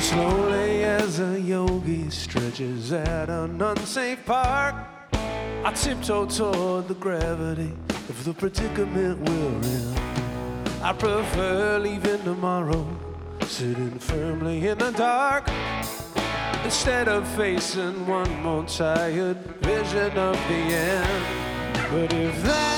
Slowly as a yogi stretches at an unsafe park, I tiptoe toward the gravity of the predicament we're in. I prefer leaving tomorrow, sitting firmly in the dark, instead of facing one more tired vision of the end. But if that